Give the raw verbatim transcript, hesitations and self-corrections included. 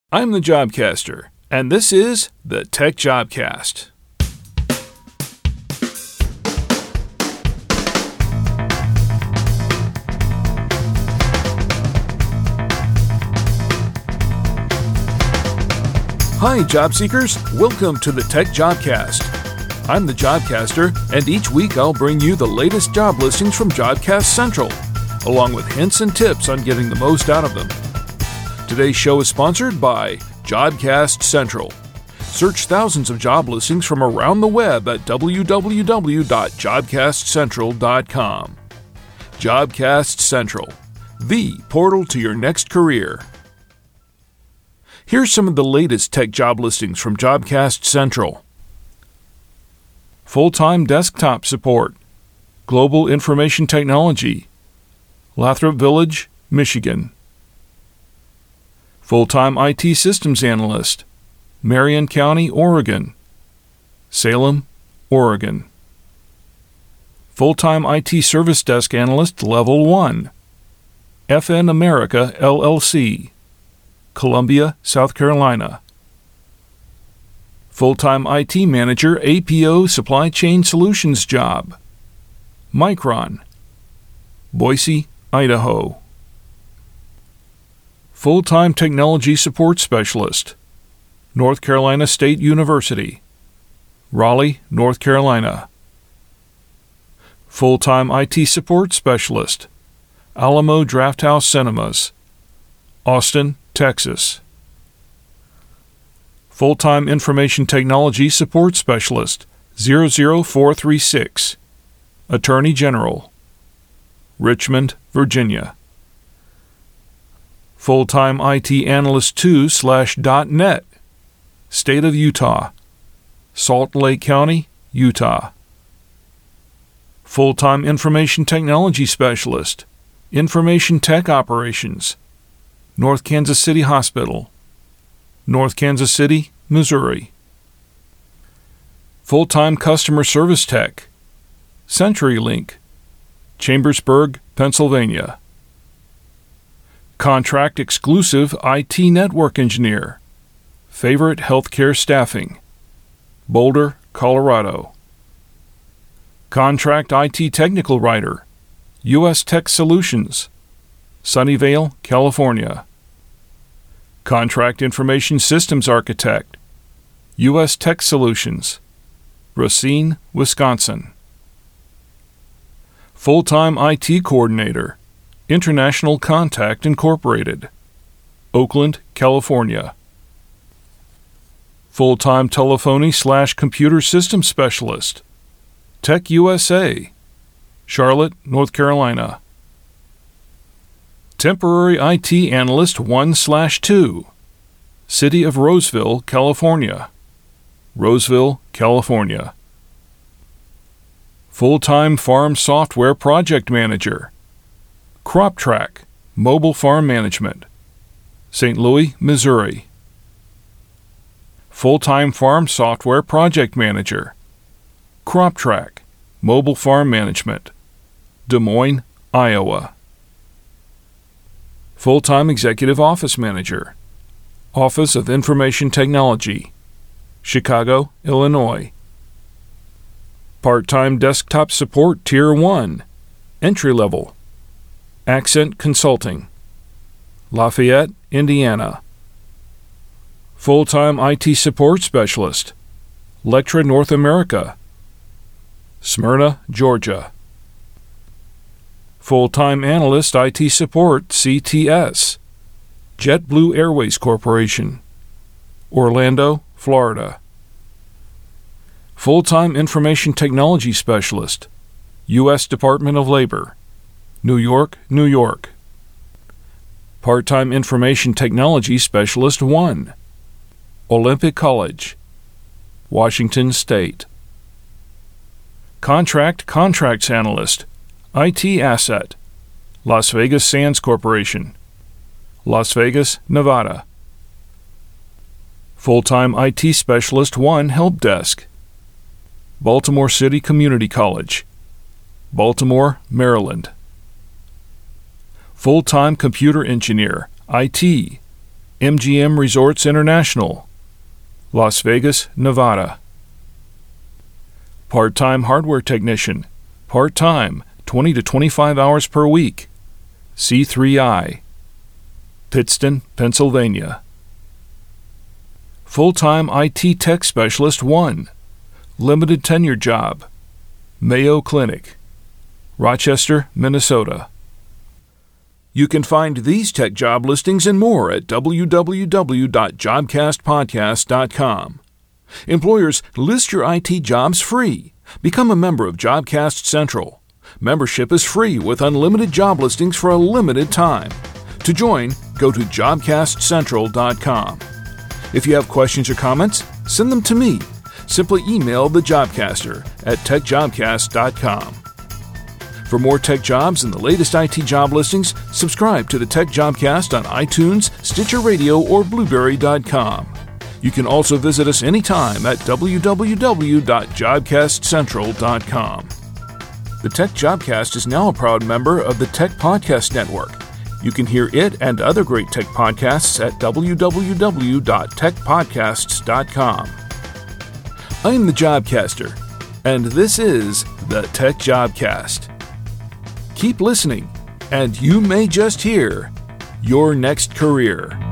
I'm the Jobcaster, and this is the Tech Jobcast. Hi, job seekers. Welcome to the Tech Jobcast. I'm the Jobcaster, and each week I'll bring you the latest job listings from Jobcast Central, along with hints and tips on getting the most out of them. Today's show is sponsored by Jobcast Central. Search thousands of job listings from around the web at w w w dot jobcast central dot com. Jobcast Central, the portal to your next career. Here's some of the latest tech job listings from Jobcast Central. Full-time desktop support, Global Information Technology, Lathrop Village, Michigan. Full-time I T systems analyst, Marion County, Oregon. Salem, Oregon. Full-time I T service desk analyst level one, F N America, L L C. Columbia, South Carolina. Full-time I T manager A P O supply chain solutions job, Micron. Boise, Idaho. Full-time technology support specialist, North Carolina State University. Raleigh, North Carolina. Full-time I T support specialist, Alamo Drafthouse Cinemas. Austin, Texas. Full-time information technology support specialist, zero zero four three six. Attorney General. Richmond, Virginia. Full-time I T analyst two slash .net. State of Utah. Salt Lake County, Utah. Full-time information technology specialist, Information Tech Operations. North Kansas City Hospital. North Kansas City, Missouri. Full-time customer service tech, CenturyLink. Chambersburg, Pennsylvania. Contract exclusive I T network engineer, Favorite Healthcare Staffing. Boulder, Colorado. Contract I T technical writer, U S Tech Solutions. Sunnyvale, California. Contract information systems architect, U S Tech Solutions. Racine, Wisconsin. Full-time I T coordinator, International Contact Incorporated. Oakland, California. Full-time telephony slash computer system specialist, Tech U S A. Charlotte, North Carolina. Temporary I T analyst one slash two, City of Roseville, California. Roseville, California. Full-time farm software project manager, CropTrack, Mobile Farm Management. Saint Louis, Missouri. Full-time farm software project manager, CropTrack, Mobile Farm Management. Des Moines, Iowa. Full-time executive office manager, Office of Information Technology. Chicago, Illinois. Part-time desktop support Tier one, entry level, Accent Consulting. Lafayette, Indiana. Full-time I T support specialist, Lectra North America. Smyrna, Georgia. Full-time analyst I T support C T S, JetBlue Airways Corporation. Orlando, Florida. Full-time information technology specialist, U S Department of Labor. New York, New York. Part-time information technology specialist one, Olympic College. Washington State. Contract contracts analyst, I T asset, Las Vegas Sands Corporation. Las Vegas, Nevada. Full-time I T specialist one, help desk, Baltimore City Community College. Baltimore, Maryland. Full-time computer engineer, I T, M G M Resorts International, Las Vegas, Nevada. Part-time hardware technician, part-time, twenty to twenty-five hours per week, C three I, Pittston, Pennsylvania. Full-time I T tech specialist one, limited tenure job, Mayo Clinic, Rochester, Minnesota. You can find these tech job listings and more at w w w dot jobcast podcast dot com. Employers, list your I T jobs free. Become a member of Jobcast Central. Membership is free with unlimited job listings for a limited time. To join, go to jobcast central dot com. If you have questions or comments, send them to me. Simply email the Jobcaster at tech jobcast dot com. For more tech jobs and the latest I T job listings, subscribe to the Tech Jobcast on iTunes, Stitcher Radio, or Blueberry dot com. You can also visit us anytime at w w w dot jobcast central dot com. The Tech Jobcast is now a proud member of the Tech Podcast Network. You can hear it and other great tech podcasts at w w w dot tech podcasts dot com. I'm the Jobcaster, and this is the Tech Jobcast. Keep listening, and you may just hear your next career.